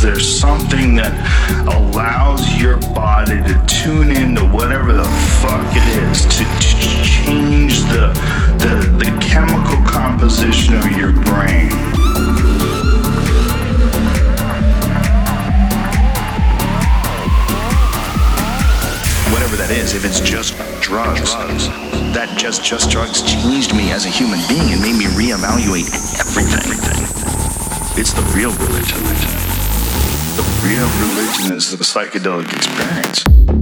there's something that allows your body to tune into whatever the fuck it is, to change the chemical composition of your brain. Whatever that is, if it's just drugs, that just drugs changed me as a human being and made me reevaluate everything. It's the real religion. The real religion is the psychedelic experience.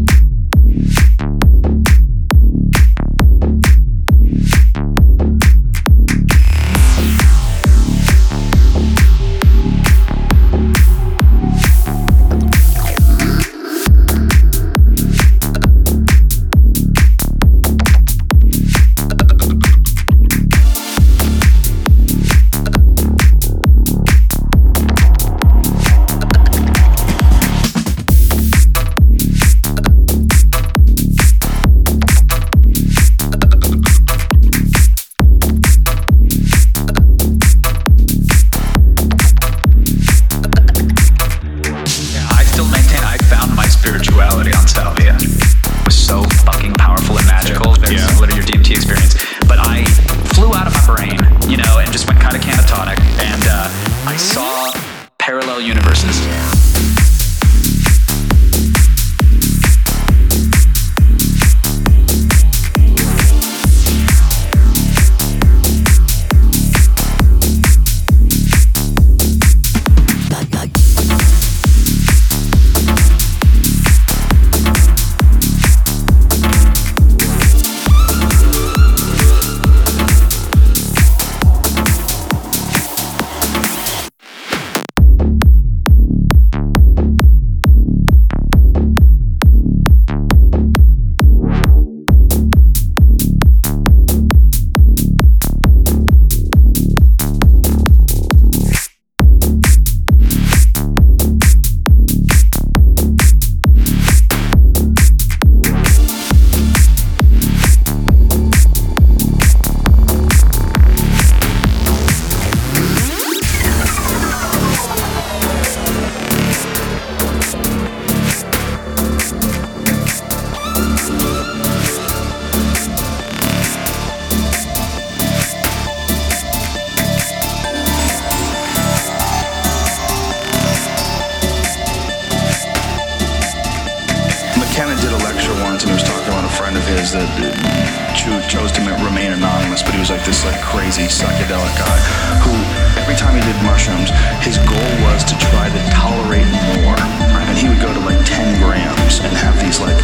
Chose to remain anonymous, but he was like this crazy psychedelic guy who every time he did mushrooms, his goal was to try to tolerate more. And he would go to 10 grams and have these what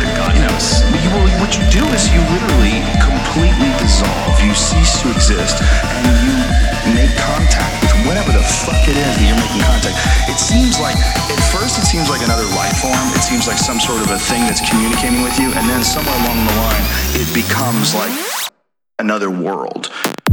you do is you literally completely dissolve, you cease to exist, and you make contact with whatever the fuck it is that you're making contact. It seems like, at first it seems like another life form, it seems like some sort of a thing that's communicating with you, and then somewhere along the line, it becomes like another world.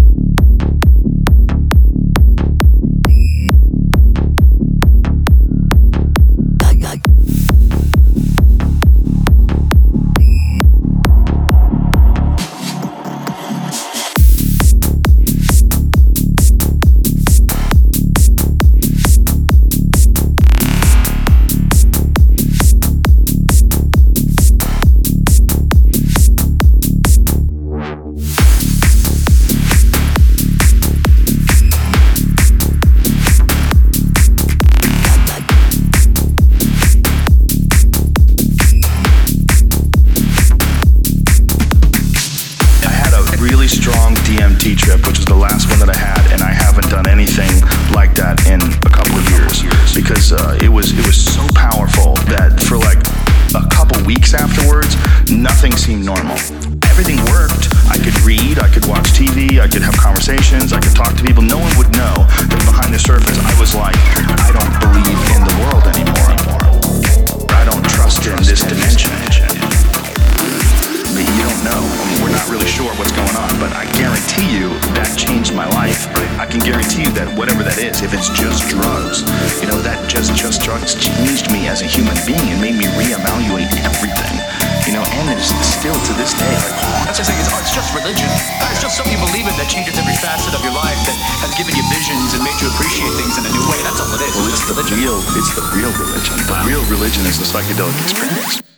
Trip, which was the last one that I had, and I haven't done anything like that in a couple of years because it was so powerful that for a couple weeks afterwards, nothing seemed normal. Everything worked. I could read, I could watch TV, I could have conversations, I could talk to people. No one would know that behind the surface I was like, I don't believe in the world anymore. I don't trust in this dimension. But you don't know. We're not really sure what's going on, but I guarantee you that changed my life. I can guarantee you that whatever that is, if it's just drugs, that just drugs changed me as a human being and made me reevaluate everything. And it's still to this day, that's just saying it's just religion. It's just something you believe in that changes every facet of your life, that has given you visions and made you appreciate things in a new way. That's all it is. Well, it's the real religion. The real religion is the psychedelic experience.